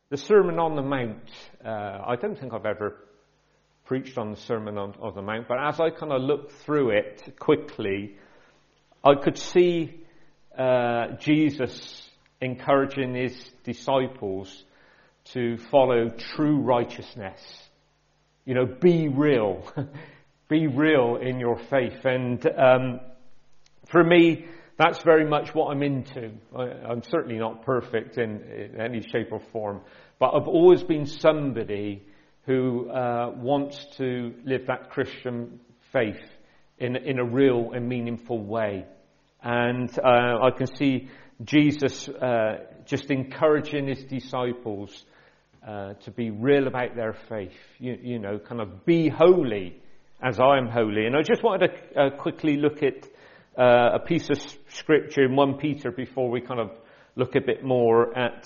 The Sermon on the Mount, I don't think I've ever preached on the Sermon on the Mount, but as I kind of looked through it quickly, I could see Jesus encouraging his disciples to follow true righteousness. You know, be real. Be real in your faith. And for me, that's very much what I'm into. I'm certainly not perfect in any shape or form, but I've always been somebody who wants to live that Christian faith in a real and meaningful way. And I can see Jesus just encouraging his disciples to be real about their faith. You know, kind of be holy as I am holy. And I just wanted to quickly look at a piece of scripture in 1 Peter before we kind of look a bit more at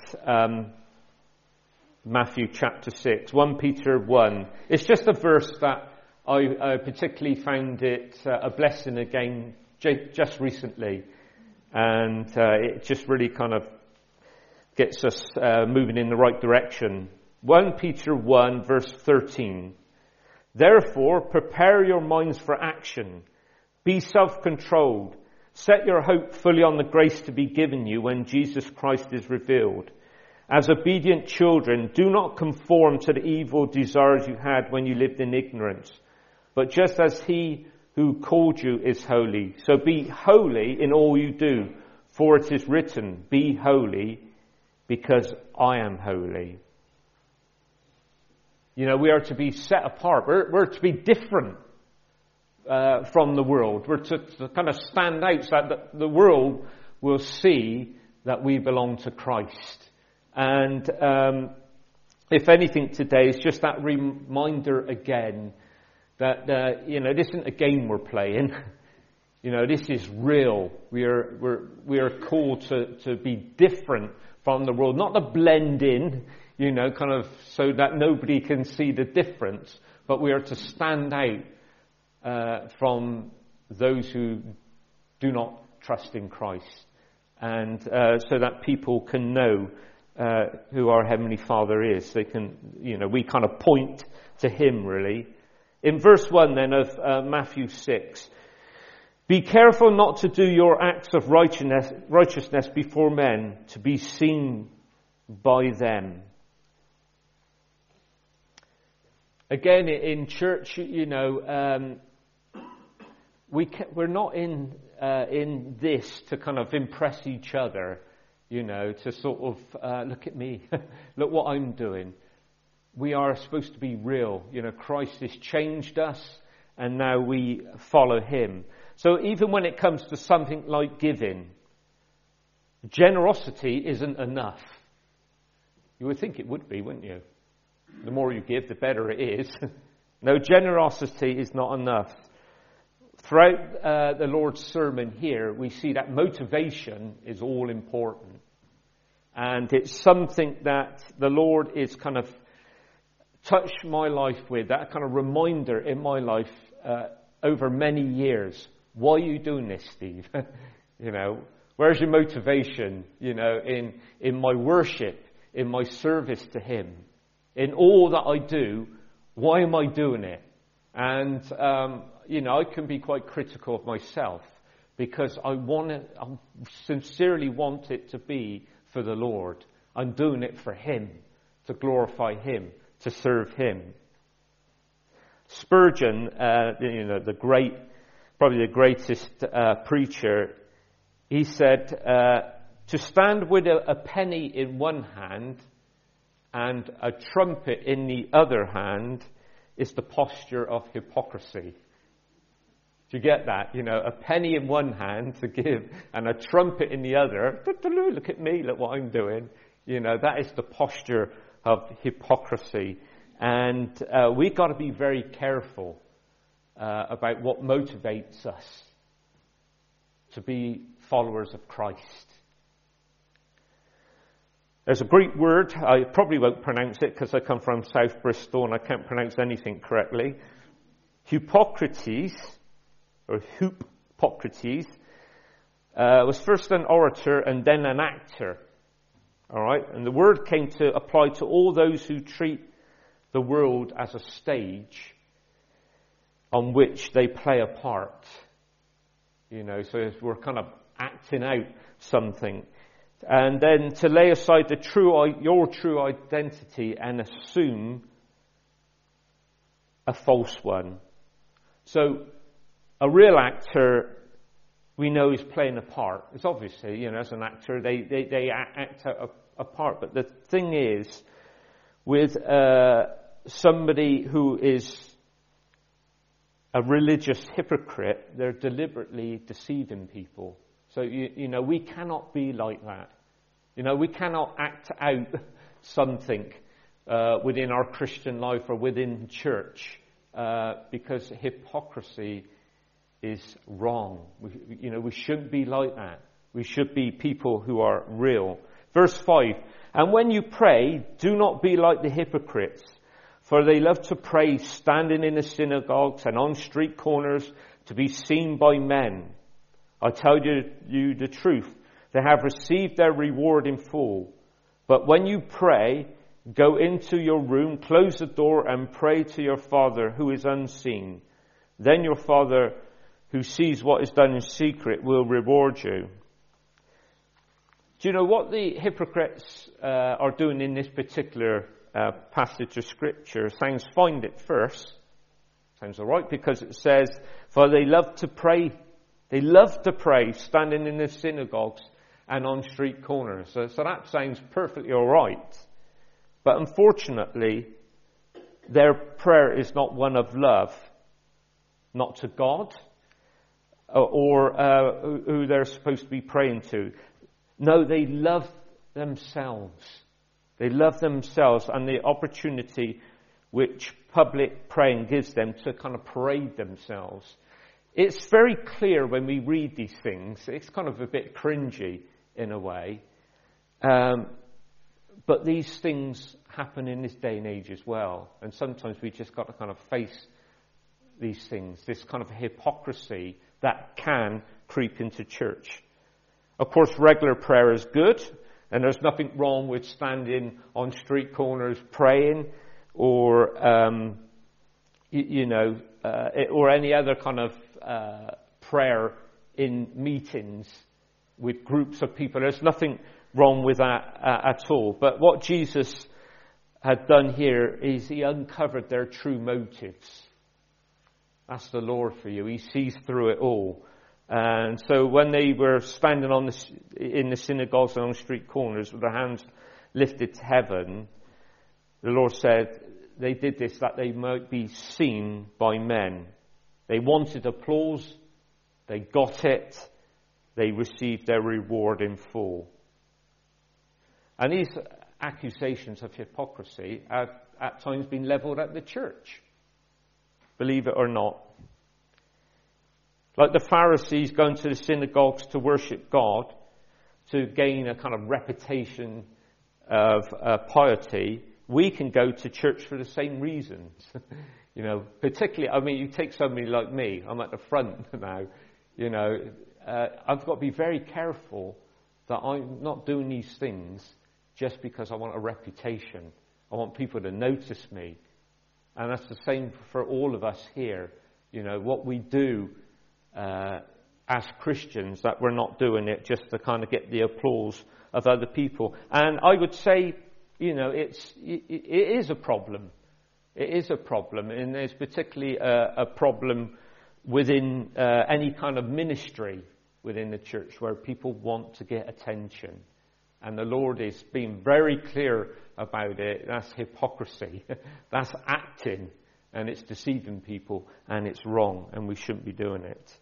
Matthew chapter 6. 1 Peter 1. It's just a verse that I particularly found it a blessing again just recently. And it just really kind of gets us moving in the right direction. 1 Peter 1 verse 13. Therefore, prepare your minds for action. Be self-controlled. Set your hope fully on the grace to be given you when Jesus Christ is revealed. As obedient children, do not conform to the evil desires you had when you lived in ignorance, but just as he who called you is holy. So be holy in all you do, for it is written, be holy because I am holy. You know, we are to be set apart. We're to be different from the world. We're to kind of stand out so that the world will see that we belong to Christ. And if anything today is just that reminder again that, you know, this isn't a game we're playing. You know, this is real. We are called to be different from the world, not to blend in, you know, kind of so that nobody can see the difference, but we are to stand out from those who do not trust in Christ, and so that people can know who our Heavenly Father is. They can, you know, we kind of point to Him really. In verse 1 then of Matthew 6, be careful not to do your acts of righteousness before men to be seen by them. Again, in church, you know, we're not in this to kind of impress each other, you know, to sort of look at me, look what I'm doing. We are supposed to be real. You know, Christ has changed us, and now we follow Him. So even when it comes to something like giving, generosity isn't enough. You would think it would be, wouldn't you? The more you give, the better it is. No, generosity is not enough. Throughout the Lord's sermon here, we see that motivation is all important. And it's something that the Lord is kind of touched my life with, that kind of reminder in my life over many years. Why are you doing this, Steve? You know, where's your motivation? You know, in my worship, in my service to Him, in all that I do, why am I doing it? And, you know, I can be quite critical of myself because I sincerely want it to be for the Lord. I'm doing it for Him, to glorify Him, to serve Him. Spurgeon, you know, probably the greatest preacher, he said, to stand with a penny in one hand and a trumpet in the other hand is the posture of hypocrisy. Do you get that? You know, a penny in one hand to give and a trumpet in the other. Look at me, look what I'm doing. You know, that is the posture of hypocrisy. And we've got to be very careful about what motivates us to be followers of Christ. There's a Greek word, I probably won't pronounce it because I come from South Bristol and I can't pronounce anything correctly. Hippocrates, or Hippocrates, was first an orator and then an actor. All right? And the word came to apply to all those who treat the world as a stage on which they play a part. You know, so we're kind of acting out something. And then to lay aside your true identity and assume a false one. So a real actor, we know, is playing a part. It's obviously, you know, as an actor, they act out a part. But the thing is, with somebody who is a religious hypocrite, they're deliberately deceiving people. So, you know, we cannot be like that. You know, we cannot act out something within our Christian life or within church because hypocrisy is wrong. We shouldn't be like that. We should be people who are real. Verse 5, and when you pray, do not be like the hypocrites, for they love to pray standing in the synagogues and on street corners to be seen by men. I tell you the truth, they have received their reward in full. But when you pray, go into your room, close the door, and pray to your Father who is unseen. Then your Father who sees what is done in secret will reward you. Do you know what the hypocrites are doing in this particular passage of Scripture? Sounds fine at first. Sounds all right, because it says, for they love to pray. They love to pray standing in the synagogues and on street corners. So that sounds perfectly all right. But unfortunately, their prayer is not one of love, not to God, or who they're supposed to be praying to. No, they love themselves. They love themselves and the opportunity which public praying gives them to kind of parade themselves. It's very clear when we read these things. It's kind of a bit cringy in a way. But these things happen in this day and age as well. And sometimes we just got to kind of face these things, this kind of hypocrisy that can creep into church. Of course, regular prayer is good, and there's nothing wrong with standing on street corners praying, or or any other kind of prayer in meetings with groups of people. There's nothing wrong with that at all. But what Jesus had done here is he uncovered their true motives. That's the Lord for you. He sees through it all. And so when they were standing in the synagogues and on street corners with their hands lifted to heaven, the Lord said they did this that they might be seen by men. They wanted applause. They got it. They received their reward in full. And these accusations of hypocrisy have at times been levelled at the church. Believe it or not. Like the Pharisees going to the synagogues to worship God, to gain a kind of reputation of piety, we can go to church for the same reasons. Particularly, you take somebody like me, I'm at the front now, I've got to be very careful that I'm not doing these things just because I want a reputation. I want people to notice me. And that's the same for all of us here. What we do as Christians, that we're not doing it just to kind of get the applause of other people. And I would say, it is a problem. It is a problem, and there's particularly a problem within any kind of ministry within the church where people want to get attention. And the Lord is being very clear about it. That's hypocrisy. That's acting. And it's deceiving people. And it's wrong. And we shouldn't be doing it.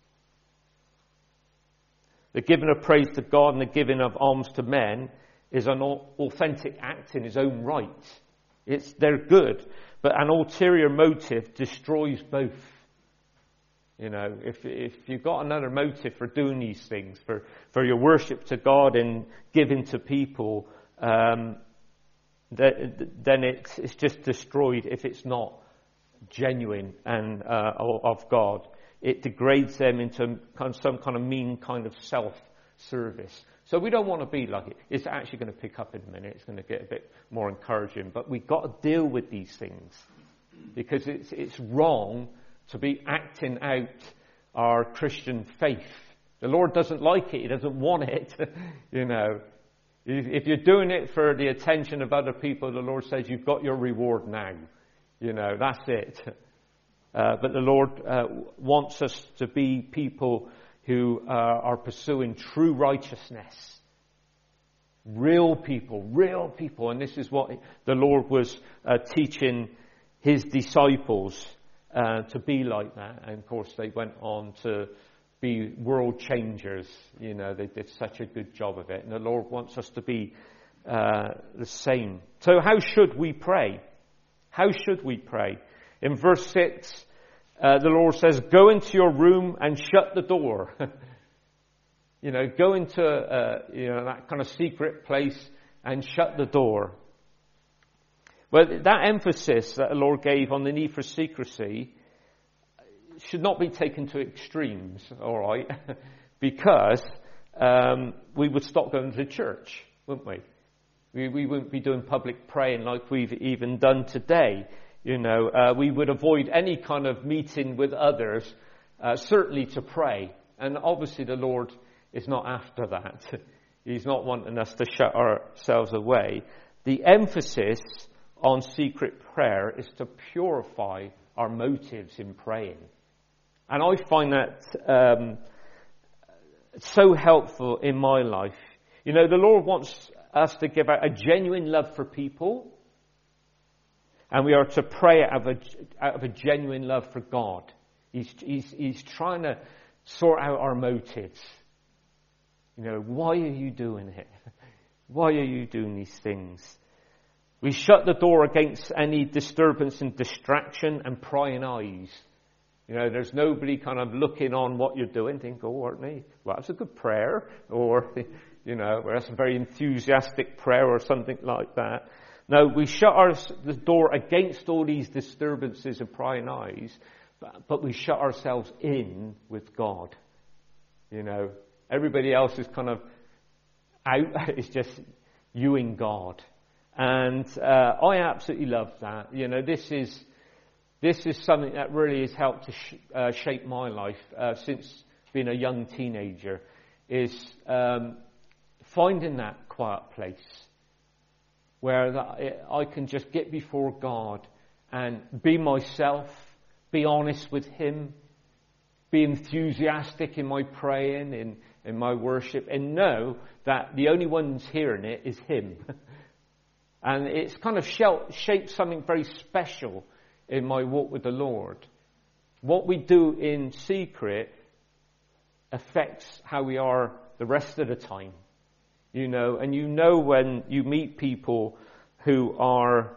The giving of praise to God and the giving of alms to men is an authentic act in its own right. They're good. But an ulterior motive destroys both. If you've got another motive for doing these things, for your worship to God and giving to people, then it's just destroyed if it's not genuine and of God. It degrades them into some kind of mean kind of self-service. So we don't want to be like it. It's actually going to pick up in a minute. It's going to get a bit more encouraging. But we've got to deal with these things because it's wrong to be acting out our Christian faith. The Lord doesn't like it. He doesn't want it. You know, if you're doing it for the attention of other people, the Lord says you've got your reward now. You know, that's it. But the Lord wants us to be people who are pursuing true righteousness. Real people. And this is what the Lord was teaching his disciples to be like that. And of course they went on to be world changers. You know, they did such a good job of it. And the Lord wants us to be the same. So how should we pray? How should we pray? In verse 6, the Lord says, go into your room and shut the door. You know, go into that kind of secret place and shut the door. Well, that emphasis that the Lord gave on the need for secrecy should not be taken to extremes, all right? Because we would stop going to church, wouldn't we? We wouldn't be doing public praying like we've even done today. You know, we would avoid any kind of meeting with others, certainly to pray. And obviously the Lord is not after that. He's not wanting us to shut ourselves away. The emphasis on secret prayer is to purify our motives in praying. And I find that so helpful in my life. You know, the Lord wants us to give out a genuine love for people. And we are to pray out of a genuine love for God. He's trying to sort out our motives. You know, why are you doing it? Why are you doing these things? We shut the door against any disturbance and distraction and prying eyes. You know, there's nobody kind of looking on what you're doing, think, oh, aren't they? Well, that's a good prayer. Or, you know, that's a very enthusiastic prayer or something like that. No, we shut the door against all these disturbances and prying eyes, but we shut ourselves in with God. You know, everybody else is kind of out. It's just you and God. And I absolutely love that. You know, this is something that really has helped to shape my life since being a young teenager, is finding that quiet place where I can just get before God and be myself, be honest with Him, be enthusiastic in my praying, in my worship, and know that the only one who's hearing it is Him. And it's kind of shaped something very special in my walk with the Lord. What we do in secret affects how we are the rest of the time. You know, and you know when you meet people who are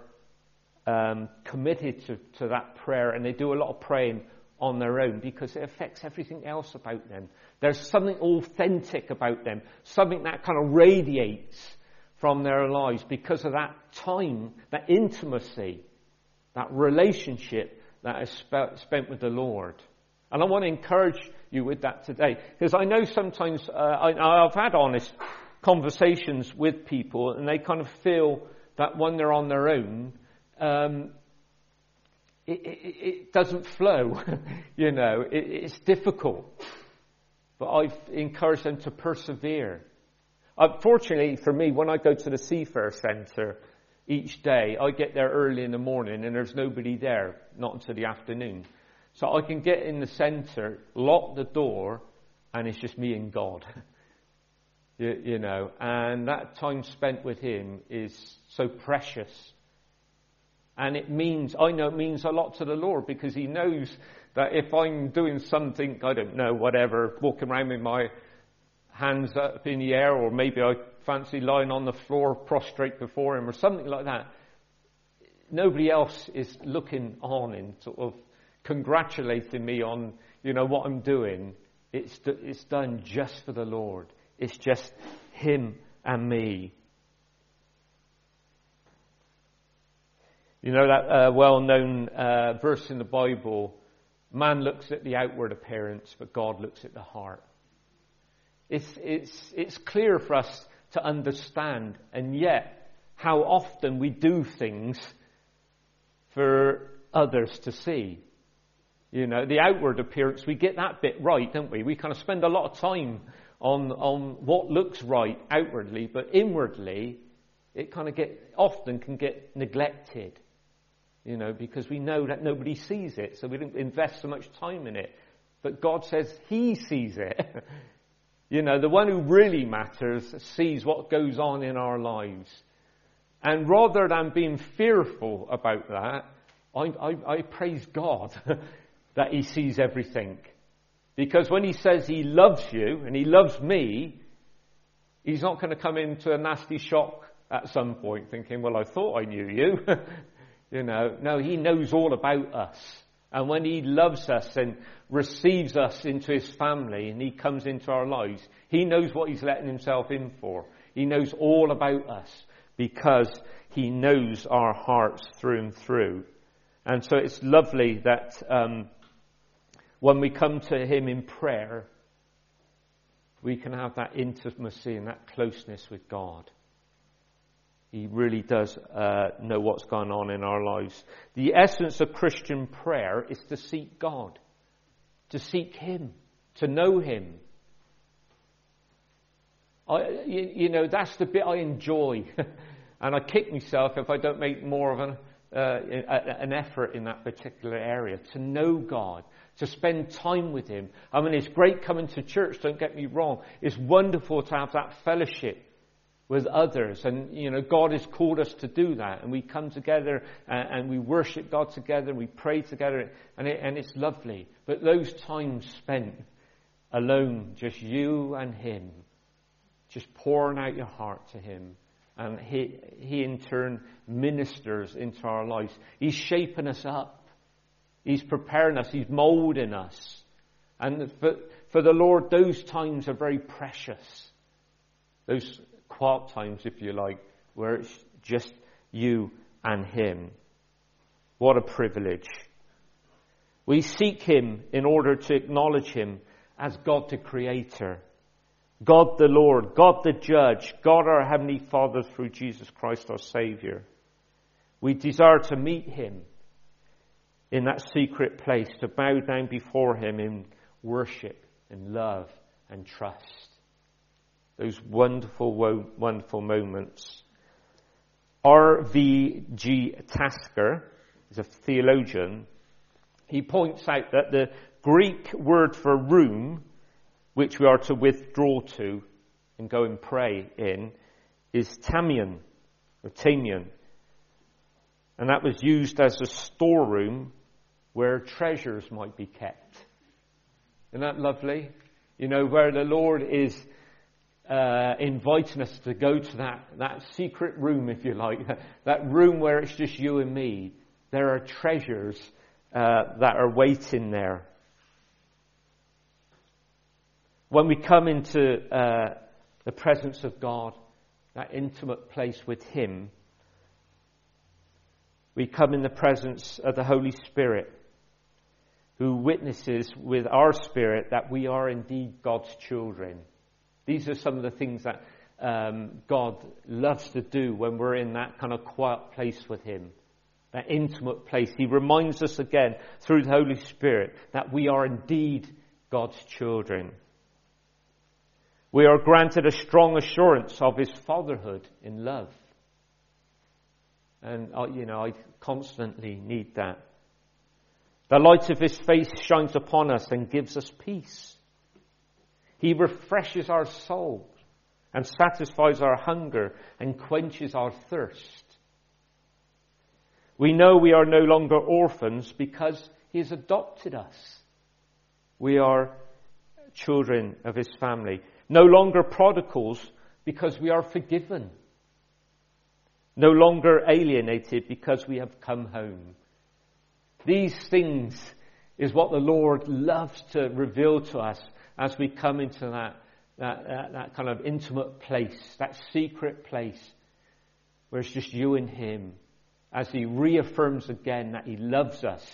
committed to that prayer, and they do a lot of praying on their own because it affects everything else about them. There's something authentic about them, something that kind of radiates from their lives because of that time, that intimacy, that relationship that is spent with the Lord. And I want to encourage you with that today, because I know sometimes I've had honest conversations with people, and they kind of feel that when they're on their own, it doesn't flow. You know, it's difficult. But I've encouraged them to persevere. Fortunately for me, when I go to the Seafair Centre each day, I get there early in the morning and there's nobody there, not until the afternoon. So I can get in the centre, lock the door, and it's just me and God. You know, and that time spent with Him is so precious. And I know it means a lot to the Lord, because He knows that if I'm doing something, I don't know, whatever, walking around with my hands up in the air, or maybe I fancy lying on the floor prostrate before Him or something like that, nobody else is looking on and sort of congratulating me on, you know, what I'm doing. It's done just for the Lord. It's just Him and me. You know that well-known verse in the Bible, man looks at the outward appearance, but God looks at the heart. It's clear for us to understand, and yet how often we do things for others to see. You know, the outward appearance, we get that bit right, don't we? We kind of spend a lot of time on what looks right outwardly, but inwardly, it kind of often can get neglected. You know, because we know that nobody sees it, so we don't invest so much time in it. But God says He sees it. You know, the one who really matters sees what goes on in our lives. And rather than being fearful about that, I praise God that He sees everything. Because when He says He loves you and He loves me, He's not going to come into a nasty shock at some point thinking, well, I thought I knew you. You know, no, He knows all about us. And when He loves us and receives us into His family and He comes into our lives, He knows what He's letting Himself in for. He knows all about us because He knows our hearts through and through. And so it's lovely that when we come to Him in prayer, we can have that intimacy and that closeness with God. He really does know what's going on in our lives. The essence of Christian prayer is to seek God, to seek Him, to know Him. You know, that's the bit I enjoy. And I kick myself if I don't make more of an effort in that particular area, to know God, to spend time with Him. I mean, it's great coming to church, don't get me wrong. It's wonderful to have that fellowship with others, and you know, God has called us to do that, and we come together and we worship God together, we pray together, and it's lovely. But those times spent alone, just you and Him, just pouring out your heart to Him, and He in turn ministers into our lives. He's shaping us up, He's preparing us, He's molding us, and for the Lord, those times are very precious. Those quiet times, if you like, where it's just you and Him. What a privilege. We seek Him in order to acknowledge Him as God the Creator, God the Lord, God the Judge, God our Heavenly Father through Jesus Christ our Saviour. We desire to meet Him in that secret place, to bow down before Him in worship and love and trust. Those wonderful, wonderful moments. R.V.G. Tasker is a theologian. He points out that the Greek word for room, which we are to withdraw to and go and pray in, is tamion, or tamion. And that was used as a storeroom where treasures might be kept. Isn't that lovely? You know, where the Lord is inviting us to go to that secret room, if you like, that room where it's just you and me. There are treasures that are waiting there. When we come into the presence of God, that intimate place with Him, we come in the presence of the Holy Spirit, who witnesses with our spirit that we are indeed God's children. These are some of the things that God loves to do when we're in that kind of quiet place with Him, that intimate place. He reminds us again through the Holy Spirit that we are indeed God's children. We are granted a strong assurance of His fatherhood in love. And, I constantly need that. The light of His face shines upon us and gives us peace. He refreshes our soul and satisfies our hunger and quenches our thirst. We know we are no longer orphans because He has adopted us. We are children of His family. No longer prodigals because we are forgiven. No longer alienated because we have come home. These things is what the Lord loves to reveal to us as we come into that kind of intimate place, that secret place where it's just you and Him, as He reaffirms again that He loves us.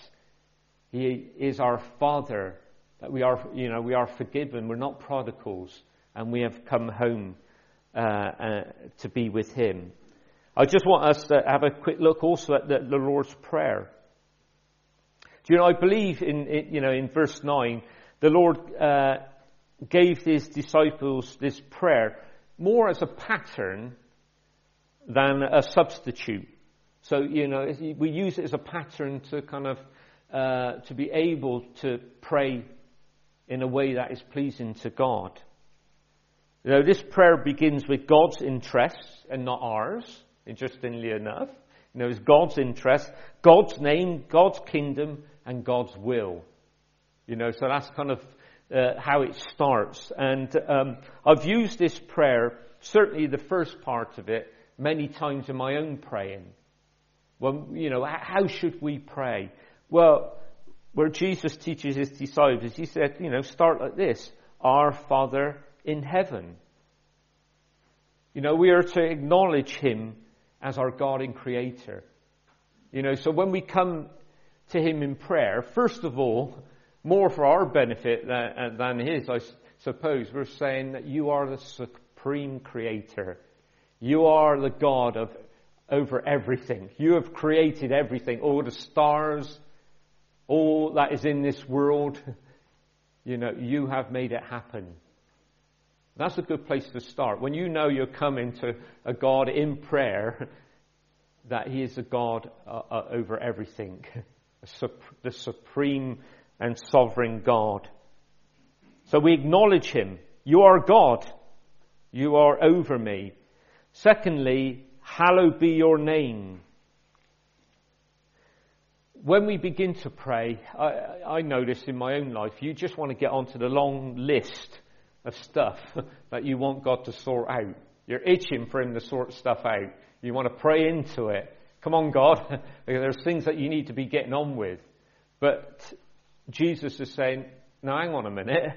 He is our Father, that we are forgiven, we're not prodigals, and we have come home to be with him. I just want us to have a quick look also at the Lord's Prayer. Do you know, I believe in verse 9, the Lord gave his disciples this prayer more as a pattern than a substitute. So, we use it as a pattern to kind of, to be able to pray in a way that is pleasing to God. This prayer begins with God's interests and not ours, interestingly enough. It's God's interest, God's name, God's kingdom, and God's will. So that's kind of how it starts. And I've used this prayer, certainly the first part of it, many times in my own praying. Well, how should we pray? Well, where Jesus teaches his disciples, he said, start like this: Our Father in heaven. We are to acknowledge him as our God and Creator. So when we come to him in prayer, first of all, more for our benefit than his, I suppose, we're saying that you are the supreme Creator. You are the God over everything. You have created everything, all the stars, all that is in this world. You have made it happen. That's a good place to start. When you're coming to a God in prayer, that he is a God over everything, the supreme and sovereign God. So we acknowledge him. You are God. You are over me. Secondly, hallowed be your name. When we begin to pray, I notice in my own life, you just want to get onto the long list of stuff that you want God to sort out. You're itching for him to sort stuff out. You want to pray into it. Come on, God. There's things that you need to be getting on with. But Jesus is saying, no, hang on a minute.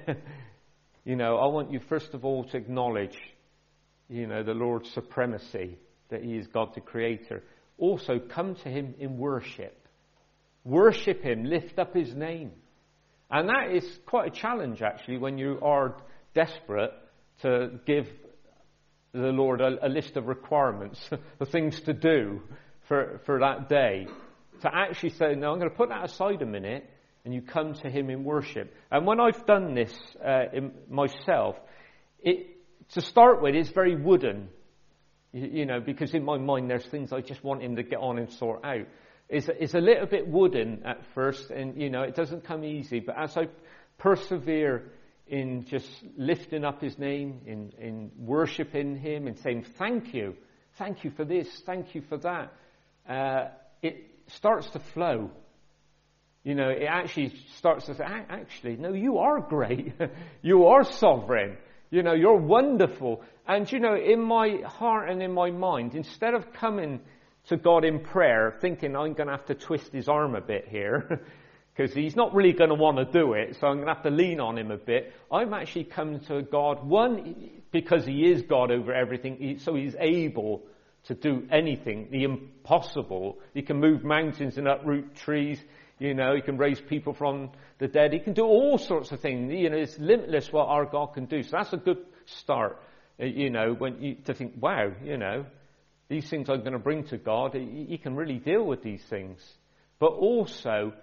I want you first of all to acknowledge, the Lord's supremacy, that he is God the Creator. Also, come to him in worship. Worship him, lift up his name. And that is quite a challenge, actually, when you are desperate to give the Lord a list of requirements, the things to do for that day. To actually say, no, I'm going to put that aside a minute, and you come to him in worship. And when I've done this myself, to start with, it's very wooden, because in my mind there's things I just want him to get on and sort out. It's a little bit wooden at first, and it doesn't come easy. But as I persevere in just lifting up his name, in worshiping him, and saying thank you for this, thank you for that, it starts to flow. It actually starts to say, actually, no, you are great. You are sovereign. You're wonderful. And, in my heart and in my mind, instead of coming to God in prayer, thinking I'm going to have to twist his arm a bit here, because he's not really going to want to do it, so I'm going to have to lean on him a bit. I'm actually coming to God, one, because he is God over everything, so he's able to do anything, the impossible. He can move mountains and uproot trees. He can raise people from the dead. He can do all sorts of things. It's limitless what our God can do. So that's a good start, to think, wow, these things I'm going to bring to God, he can really deal with these things. But also,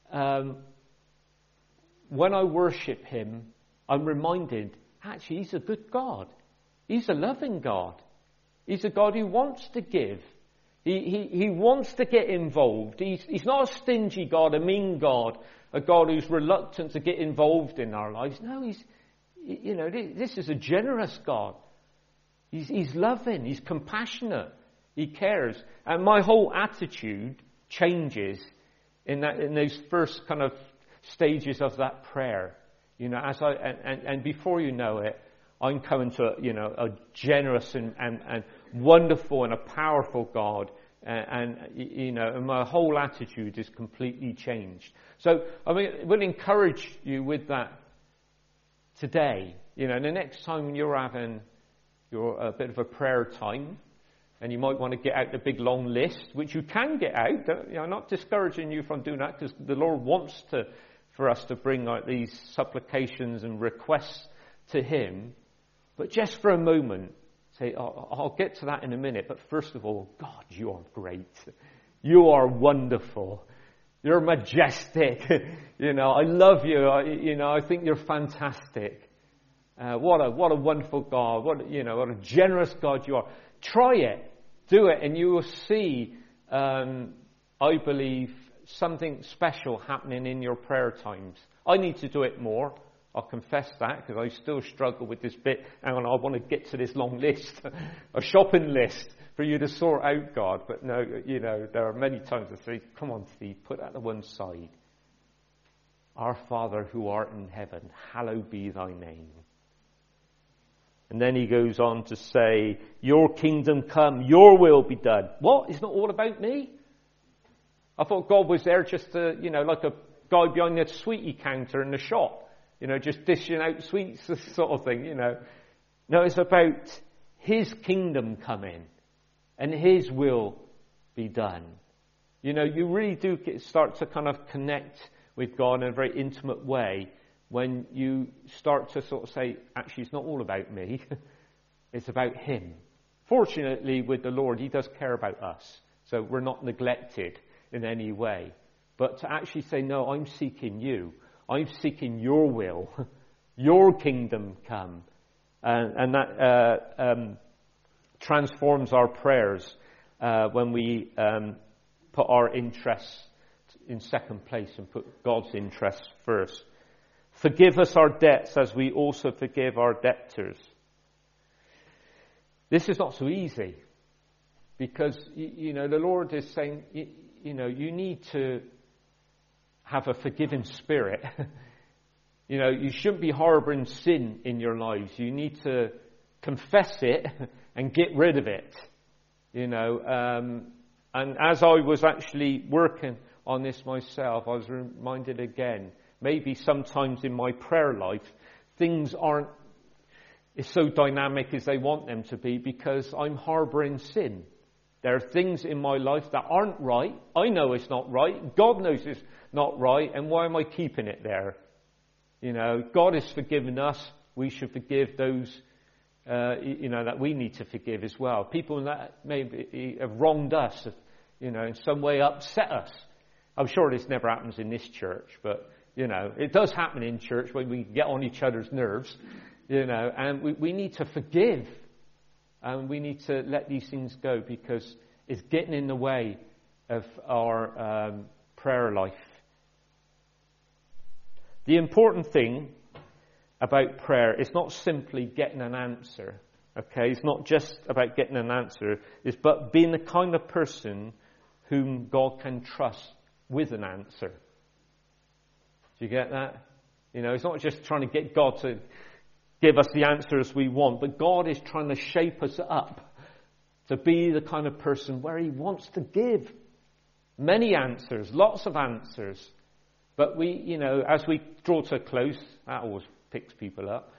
when I worship him, I'm reminded, actually, he's a good God. He's a loving God. He's a God who wants to give. He wants to get involved. He's not a stingy God, a mean God, a God who's reluctant to get involved in our lives. No, this is a generous God. He's loving. He's compassionate. He cares. And my whole attitude changes in those first kind of stages of that prayer. And before you know it, I'm coming to a generous and wonderful and a powerful God, and my whole attitude is completely changed. So we'll encourage you with that today. The next time you're having a bit of a prayer time, and you might want to get out the big long list, which you can get out. I'm not discouraging you from doing that, because the Lord wants for us to bring out these supplications and requests to him. But just for a moment, say, I'll get to that in a minute, but first of all, God, you are great. You are wonderful. You're majestic. I love you. I think you're fantastic. What a wonderful God. What a generous God you are. Try it. Do it, and you will see, I believe, something special happening in your prayer times. I need to do it more. I'll confess that, because I still struggle with this bit. Hang on, I want to get to this long list, a shopping list for you to sort out, God. But no, there are many times I say, come on, Steve, put that to one side. Our Father who art in heaven, hallowed be thy name. And then he goes on to say, your kingdom come, your will be done. What? It's not all about me? I thought God was there just to, like a guy behind the sweetie counter in the shop. Just dishing out sweets, sort of thing, No, it's about his kingdom coming and his will be done. You really do start to kind of connect with God in a very intimate way when you start to sort of say, actually, it's not all about me. It's about him. Fortunately, with the Lord, he does care about us. So we're not neglected in any way. But to actually say, no, I'm seeking you. I'm seeking your will, your kingdom come. And that transforms our prayers when we put our interests in second place and put God's interests first. Forgive us our debts as we also forgive our debtors. This is not so easy because, the Lord is saying, you need to have a forgiving spirit. You shouldn't be harboring sin in your lives. You need to confess it and get rid of it. And as I was actually working on this myself, I was reminded again, maybe sometimes in my prayer life, things aren't so dynamic as they want them to be because I'm harboring sin. There are things in my life that aren't right. I know it's not right. God knows it's not right. And why am I keeping it there? God has forgiven us. We should forgive those, that we need to forgive as well. People that maybe have wronged us, in some way upset us. I'm sure this never happens in this church, but, it does happen in church when we get on each other's nerves, and we need to forgive. And we need to let these things go because it's getting in the way of our prayer life. The important thing about prayer is not simply getting an answer. Okay, it's not just about getting an answer. It's but being the kind of person whom God can trust with an answer. Do you get that? It's not just trying to get God to give us the answers we want, but God is trying to shape us up to be the kind of person where he wants to give many answers, lots of answers. But we, as we draw to a close, that always picks people up.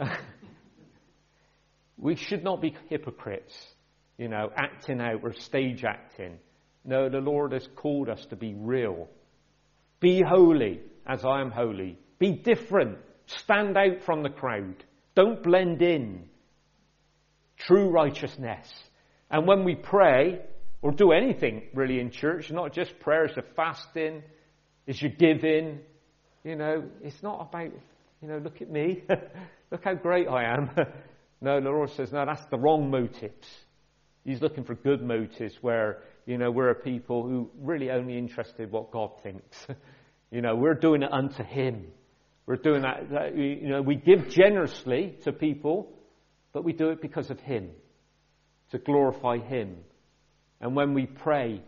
We should not be hypocrites, acting out or stage acting. No, the Lord has called us to be real. Be holy as I am holy. Be different. Stand out from the crowd. Don't blend in. True righteousness. And when we pray, or do anything really in church, not just prayers of fasting, is your giving, it's not about, look at me, look how great I am. No, the Lord says, no, that's the wrong motives. He's looking for good motives where, we're a people who really only interested what God thinks. We're doing it unto him. We're doing that, we give generously to people, but we do it because of him, to glorify him. And when we pray,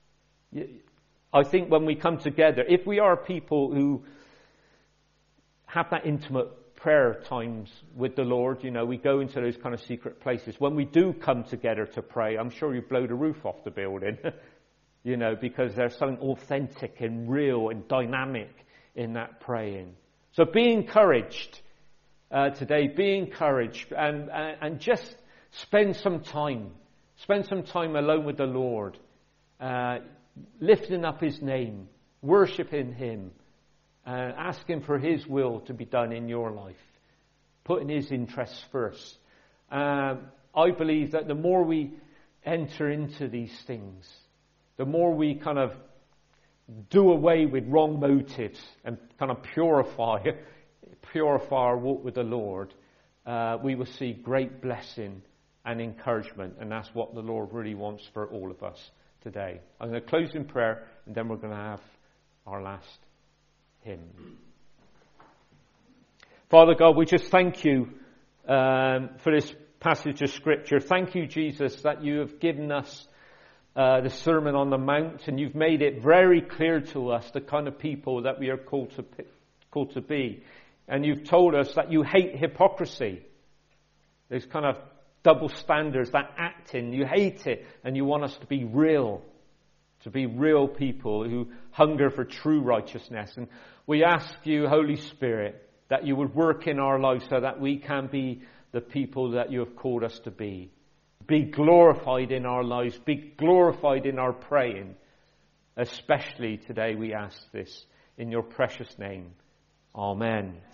I think when we come together, if we are people who have that intimate prayer times with the Lord, we go into those kind of secret places. When we do come together to pray, I'm sure you blow the roof off the building, because there's something authentic and real and dynamic in that praying. So be encouraged today. Be encouraged and just spend some time. Spend some time alone with the Lord, lifting up his name, worshiping him, asking for his will to be done in your life, putting his interests first. I believe that the more we enter into these things, the more we kind of do away with wrong motives and kind of purify our walk with the Lord, we will see great blessing and encouragement. And that's what the Lord really wants for all of us today. I'm going to close in prayer, and then we're going to have our last hymn. Father God, we just thank you for this passage of Scripture. Thank you, Jesus, that you have given us the Sermon on the Mount, and you've made it very clear to us the kind of people that we are called to be. And you've told us that you hate hypocrisy. There's kind of double standards, that acting, you hate it, and you want us to be real people who hunger for true righteousness. And we ask you, Holy Spirit, that you would work in our lives so that we can be the people that you have called us to be. Be glorified in our lives, be glorified in our praying. Especially today we ask this in your precious name. Amen.